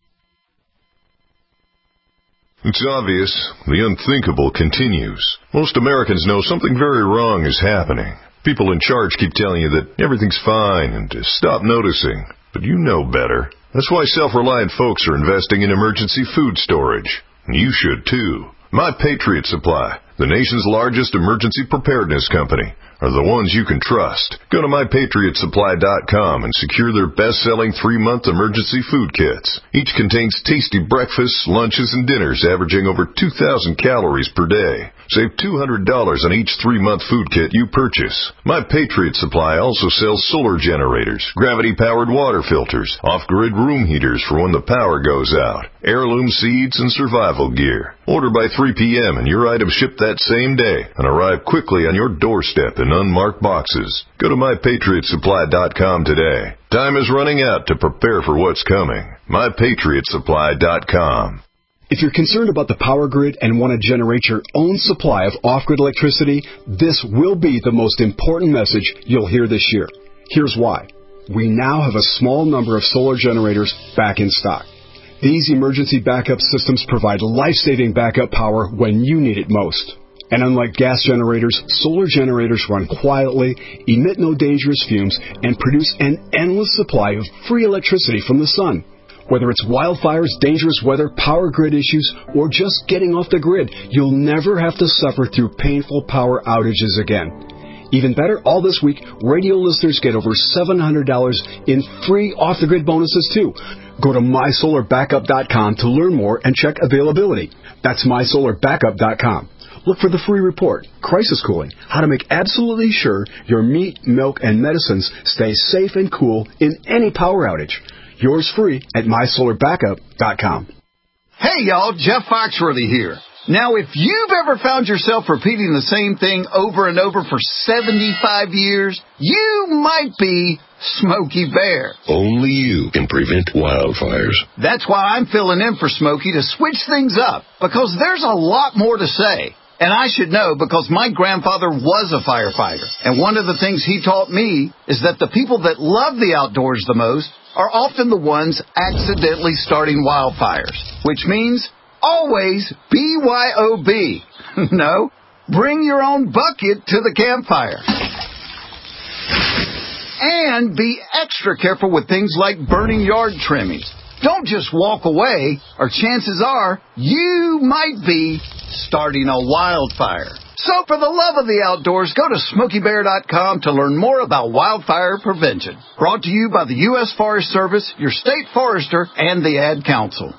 It's obvious. The unthinkable continues. Most Americans know something very wrong is happening. People in charge keep telling you that everything's fine and to stop noticing. But you know better. That's why self-reliant folks are investing in emergency food storage. And you should too. My Patriot Supply, the nation's largest emergency preparedness company, are the ones you can trust. Go to my patriot supply dot com and secure their best-selling three-month emergency food kits. Each contains tasty breakfasts, lunches, and dinners averaging over two thousand calories per day. Save two hundred dollars on each three-month food kit you purchase. My Patriot Supply also sells solar generators, gravity-powered water filters, off-grid room heaters for when the power goes out, heirloom seeds, and survival gear. Order by three p.m. and your items ship that same day and arrive quickly on your doorstep in unmarked boxes. Go to my patriot supply dot com today. Time is running out to prepare for what's coming. my patriot supply dot com. If you're concerned about the power grid and want to generate your own supply of off-grid electricity, this will be the most important message you'll hear this year. Here's why. We now have a small number of solar generators back in stock. These emergency backup systems provide life-saving backup power when you need it most. And unlike gas generators, solar generators run quietly, emit no dangerous fumes, and produce an endless supply of free electricity from the sun. Whether it's wildfires, dangerous weather, power grid issues, or just getting off the grid, you'll never have to suffer through painful power outages again. Even better, all this week, radio listeners get over seven hundred dollars in free off-the-grid bonuses, too. Go to my solar backup dot com to learn more and check availability. That's my solar backup dot com. Look for the free report, Crisis Cooling, how to make absolutely sure your meat, milk, and medicines stay safe and cool in any power outage. Yours free at my solar backup dot com. Hey, y'all, Jeff Foxworthy here. Now, if you've ever found yourself repeating the same thing over and over for seventy-five years, you might be Smokey Bear. Only you can prevent wildfires. That's why I'm filling in for Smokey to switch things up, because there's a lot more to say. And I should know because my grandfather was a firefighter. And one of the things he taught me is that the people that love the outdoors the most are often the ones accidentally starting wildfires, which means always B Y O B. No, bring your own bucket to the campfire. And be extra careful with things like burning yard trimmings. Don't just walk away, or chances are you might be starting a wildfire. So for the love of the outdoors, go to smokey bear dot com to learn more about wildfire prevention. Brought to you by the U S Forest Service, your state forester, and the Ad Council.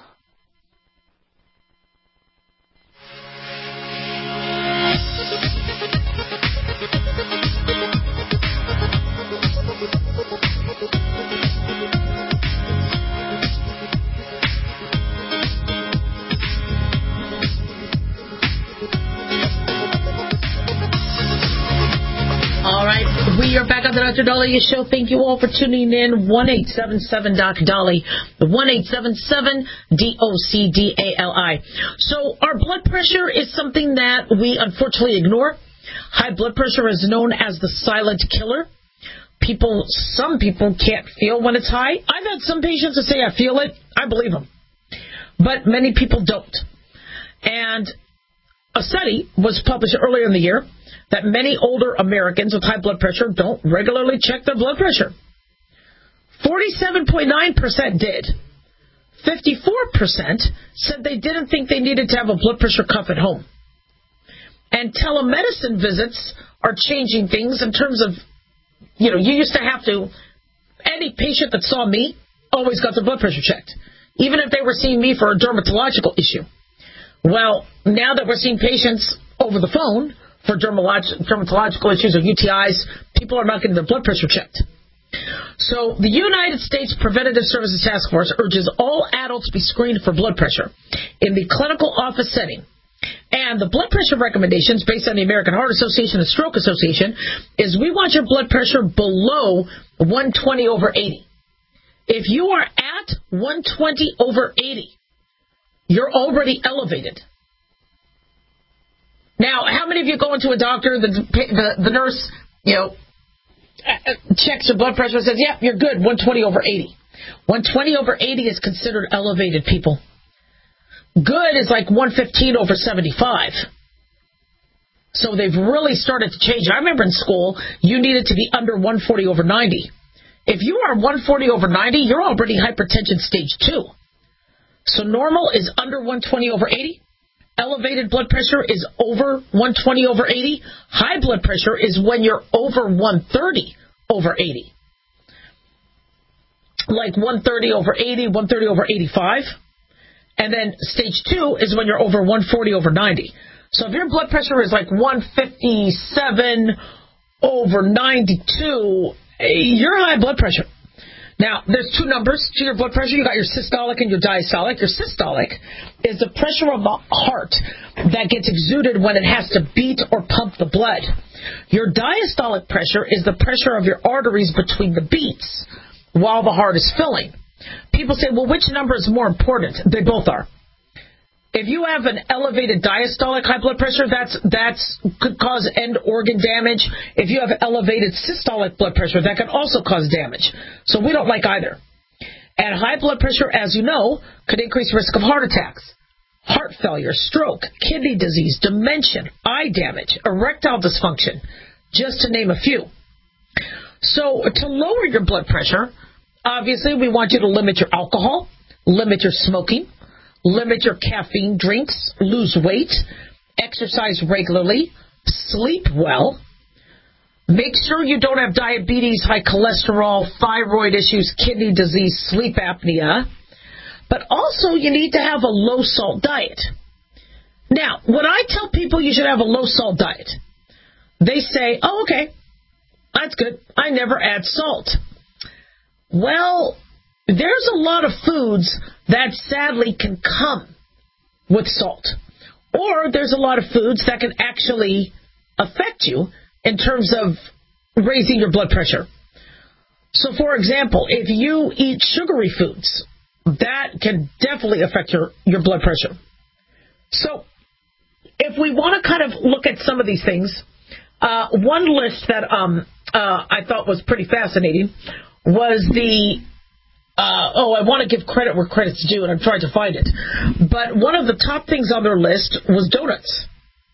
We are back on the Doctor Dahlia Show. Thank you all for tuning in. one eight seven seven Doc Dolly. one eight seven seven D O C D A L I. So our blood pressure is something that we unfortunately ignore. High blood pressure is known as the silent killer. People, some people can't feel when it's high. I've had some patients that say, I feel it. I believe them. But many people don't. And a study was published earlier in the year that many older Americans with high blood pressure don't regularly check their blood pressure. forty-seven point nine percent did. fifty-four percent said they didn't think they needed to have a blood pressure cuff at home. And telemedicine visits are changing things in terms of, you know, you used to have to, any patient that saw me always got their blood pressure checked, even if they were seeing me for a dermatological issue. Well, now that we're seeing patients over the phone for dermatolog- dermatological issues or U T Is, people are not getting their blood pressure checked. So the United States Preventative Services Task Force urges all adults be screened for blood pressure in the clinical office setting. And the blood pressure recommendations based on the American Heart Association and Stroke Association is we want your blood pressure below one twenty over eighty. If you are at one twenty over eighty, you're already elevated. Now, how many of you go into a doctor, the the, the nurse, you know, checks your blood pressure and says, yeah, you're good, one twenty over eighty. one twenty over eighty is considered elevated, people. Good is like one fifteen over seventy-five. So they've really started to change. I remember in school, you needed to be under one forty over ninety. If you are one forty over ninety, you're already hypertension stage two. So normal is under one twenty over eighty. Elevated blood pressure is over one twenty over eighty. High blood pressure is when you're over one thirty over eighty. Like one thirty over eighty, one thirty over eighty-five. And then stage two is when you're over one forty over ninety. So if your blood pressure is like one fifty-seven over ninety-two, you're high blood pressure. Now, there's two numbers to your blood pressure. You got your systolic and your diastolic. Your systolic is the pressure of the heart that gets exuded when it has to beat or pump the blood. Your diastolic pressure is the pressure of your arteries between the beats while the heart is filling. People say, well, which number is more important? They both are. If you have an elevated diastolic high blood pressure, that's that's could cause end organ damage. If you have elevated systolic blood pressure, that can also cause damage. So we don't like either. And high blood pressure, as you know, could increase risk of heart attacks, heart failure, stroke, kidney disease, dementia, eye damage, erectile dysfunction, just to name a few. So to lower your blood pressure, obviously we want you to limit your alcohol, limit your smoking, limit your caffeine drinks, lose weight, exercise regularly, sleep well. Make sure you don't have diabetes, high cholesterol, thyroid issues, kidney disease, sleep apnea. But also you need to have a low-salt diet. Now, when I tell people you should have a low-salt diet, they say, oh, okay, that's good. I never add salt. Well, there's a lot of foods that sadly can come with salt. Or there's a lot of foods that can actually affect you in terms of raising your blood pressure. So, for example, if you eat sugary foods, that can definitely affect your, your blood pressure. So, if we want to kind of look at some of these things, uh, one list that um, uh, I thought was pretty fascinating was the Uh, oh, I want to give credit where credit's due, and I'm trying to find it. But one of the top things on their list was donuts.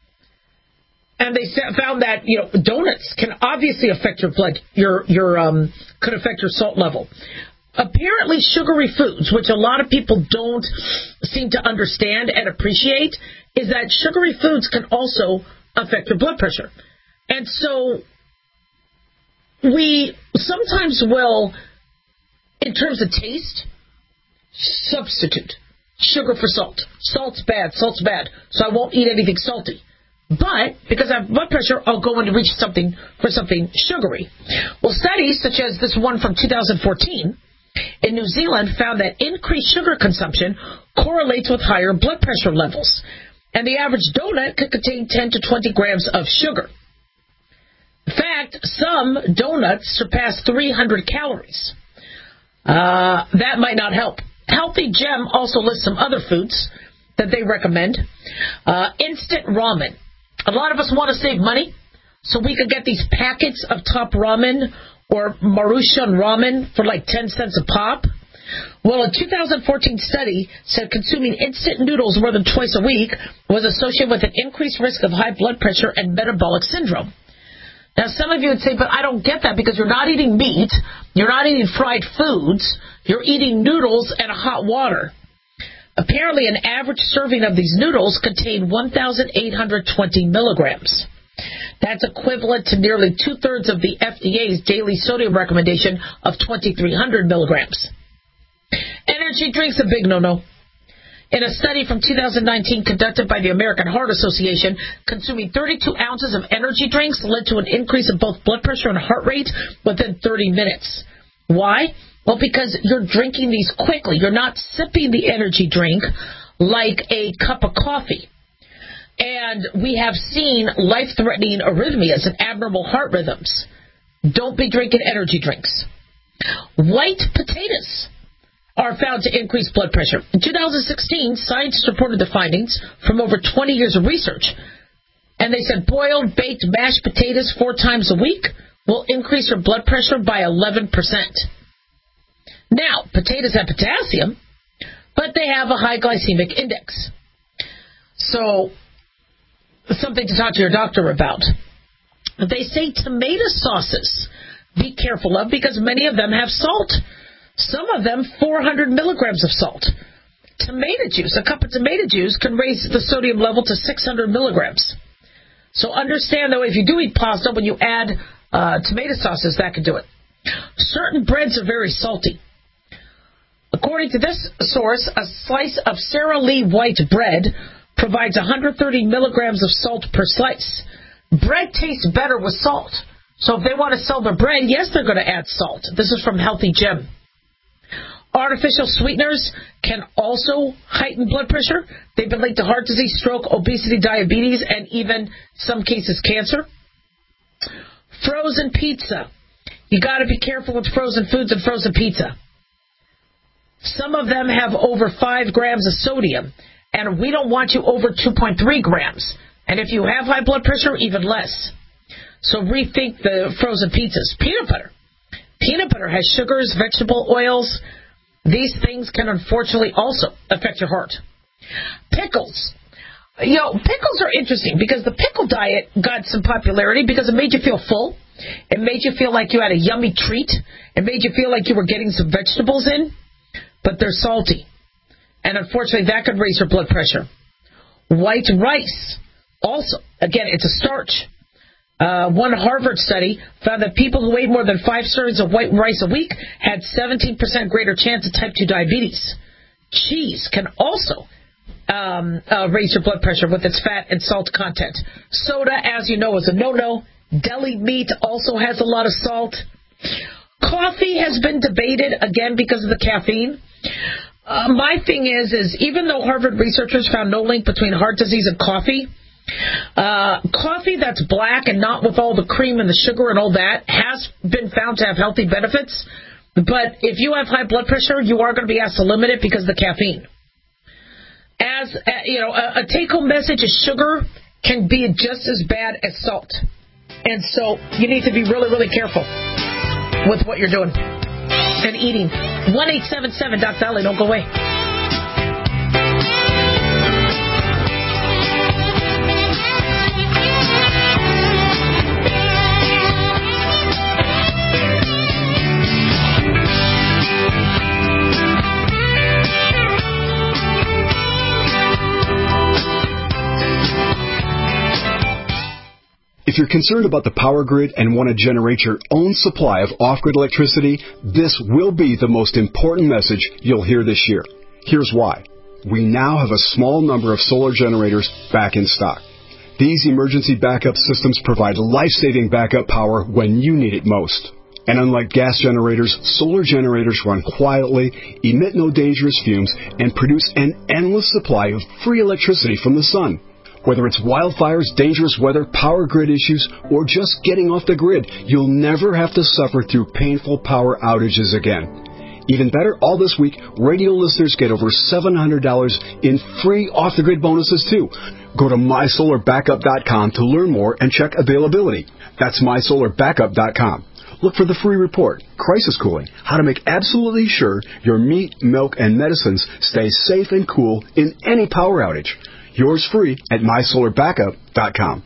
And they found that, you know, donuts can obviously affect your blood, your, your, um, could affect your salt level. Apparently, sugary foods, which a lot of people don't seem to understand and appreciate, is that sugary foods can also affect your blood pressure. And so we sometimes will, in terms of taste, substitute sugar for salt. Salt's bad, salt's bad, so I won't eat anything salty. But because I have blood pressure, I'll go in to reach something for something sugary. Well, studies such as this one from two thousand fourteen in New Zealand found that increased sugar consumption correlates with higher blood pressure levels. And the average donut could contain ten to twenty grams of sugar. In fact, some donuts surpass three hundred calories. Uh, that might not help. Healthy Gem also lists some other foods that they recommend. Uh, instant ramen. A lot of us want to save money, so we could get these packets of Top Ramen or Maruchan Ramen for like ten cents a pop. Well, a two thousand fourteen study said consuming instant noodles more than twice a week was associated with an increased risk of high blood pressure and metabolic syndrome. Now, some of you would say, but I don't get that because you're not eating meat, you're not eating fried foods, you're eating noodles and hot water. Apparently, an average serving of these noodles contained one thousand eight hundred twenty milligrams. That's equivalent to nearly two-thirds of the F D A's daily sodium recommendation of twenty-three hundred milligrams. Energy drinks, a big no-no. In a study from two thousand nineteen conducted by the American Heart Association, consuming thirty-two ounces of energy drinks led to an increase in both blood pressure and heart rate within thirty minutes. Why? Well, because you're drinking these quickly. You're not sipping the energy drink like a cup of coffee. And we have seen life-threatening arrhythmias and abnormal heart rhythms. Don't be drinking energy drinks. White potatoes are found to increase blood pressure. In two thousand sixteen, scientists reported the findings from over twenty years of research. And they said boiled, baked, mashed potatoes four times a week will increase your blood pressure by eleven percent. Now, potatoes have potassium, but they have a high glycemic index. So, something to talk to your doctor about. They say tomato sauces, be careful of because many of them have salt. Some of them four hundred milligrams of salt. Tomato juice, a cup of tomato juice can raise the sodium level to six hundred milligrams. So understand, though, if you do eat pasta, when you add uh, tomato sauces, that can do it. Certain breads are very salty. According to this source, a slice of Sara Lee white bread provides one hundred thirty milligrams of salt per slice. Bread tastes better with salt. So if they want to sell their bread, yes, they're going to add salt. This is from Healthy Gem. Artificial sweeteners can also heighten blood pressure. They've been linked to heart disease, stroke, obesity, diabetes, and even some cases cancer. Frozen pizza. You got to be careful with frozen foods and frozen pizza. Some of them have over five grams of sodium, and we don't want you over two point three grams. And if you have high blood pressure, even less. So rethink the frozen pizzas. Peanut butter. Peanut butter has sugars, vegetable oils. These things can unfortunately also affect your heart. Pickles. You know, pickles are interesting because the pickle diet got some popularity because it made you feel full. It made you feel like you had a yummy treat. It made you feel like you were getting some vegetables in. But they're salty. And unfortunately, that could raise your blood pressure. White rice. Also, again, it's a starch. Uh, one Harvard study found that people who ate more than five servings of white rice a week had seventeen percent greater chance of type two diabetes. Cheese can also um, uh, raise your blood pressure with its fat and salt content. Soda, as you know, is a no-no. Deli meat also has a lot of salt. Coffee has been debated, again, because of the caffeine. Uh, my thing is, is even though Harvard researchers found no link between heart disease and coffee, uh, coffee that's black and not with all the cream and the sugar and all that has been found to have healthy benefits. But if you have high blood pressure, you are going to be asked to limit it because of the caffeine. As uh, you know, a, a take-home message is sugar can be just as bad as salt. And so you need to be really, really careful with what you're doing and eating. one eight seven seven Doctor Ali, don't go away. If you're concerned about the power grid and want to generate your own supply of off-grid electricity, this will be the most important message you'll hear this year. Here's why. We now have a small number of solar generators back in stock. These emergency backup systems provide life-saving backup power when you need it most. And unlike gas generators, solar generators run quietly, emit no dangerous fumes, and produce an endless supply of free electricity from the sun. Whether it's wildfires, dangerous weather, power grid issues, or just getting off the grid, you'll never have to suffer through painful power outages again. Even better, all this week, radio listeners get over seven hundred dollars in free off-the-grid bonuses, too. Go to my solar backup dot com to learn more and check availability. That's my solar backup dot com. Look for the free report, Crisis Cooling, how to make absolutely sure your meat, milk, and medicines stay safe and cool in any power outage. Yours free at my solar backup dot com.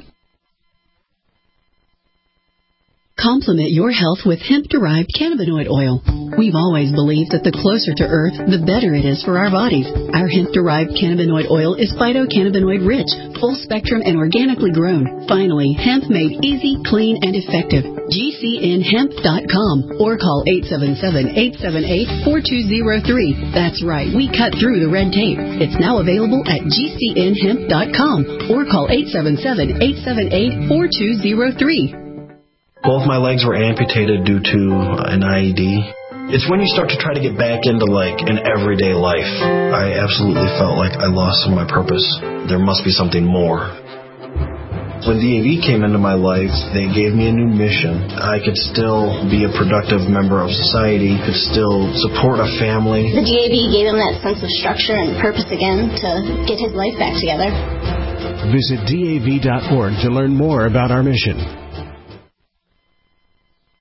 Complement your health with hemp-derived cannabinoid oil. We've always believed that the closer to Earth, the better it is for our bodies. Our hemp-derived cannabinoid oil is phytocannabinoid-rich, full-spectrum, and organically grown. Finally, hemp made easy, clean, and effective. G C N hemp dot com or call eight seven seven, eight seven eight, four two zero three. That's right, we cut through the red tape. It's now available at G C N hemp dot com or call eight seven seven, eight seven eight, four two zero three. Both my legs were amputated due to an I E D. It's when you start to try to get back into, like, an everyday life. I absolutely felt like I lost some of my purpose. There must be something more. When D A V came into my life, they gave me a new mission. I could still be a productive member of society, could still support a family. The D A V gave him that sense of structure and purpose again to get his life back together. Visit D A V dot org to learn more about our mission.